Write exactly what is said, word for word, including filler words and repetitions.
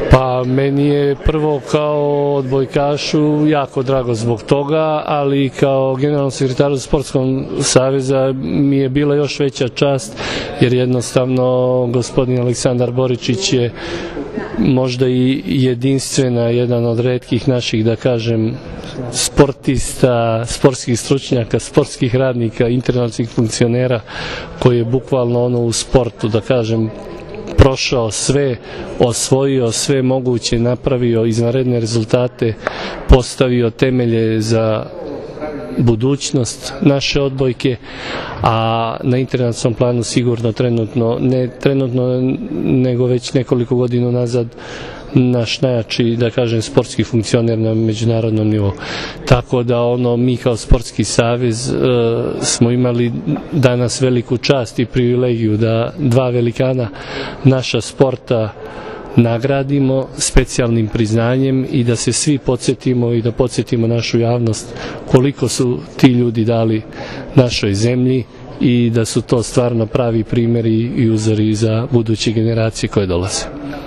Pa meni je prvo kao odbojkašu jako drago zbog toga, ali kao generalnom sekretaru Sportskog saveza mi je bila još veća čast, jer jednostavno gospodin Aleksandar Boričić je možda i jedinstvena, jedan od retkih naših, da kažem, sportista, sportskih stručnjaka, sportskih radnika, internacionalnih funkcionera, koji je bukvalno ono u sportu, da kažem, prošao sve, osvojio sve moguće, napravio izvanredne rezultate, postavio temelje za budućnost naše odbojke, a na internacionalnom planu sigurno trenutno, ne trenutno, nego već nekoliko godina nazad, naš najjači, da kažem, sportski funkcioner na međunarodnom nivou. Tako da ono, mi kao Sportski savez e, smo imali danas veliku čast i privilegiju da dva velikana naša sporta nagradimo specijalnim priznanjem i da se svi podsjetimo i da podsjetimo našu javnost koliko su ti ljudi dali našoj zemlji i da su to stvarno pravi primjeri i uzori za buduće generacije koje dolaze.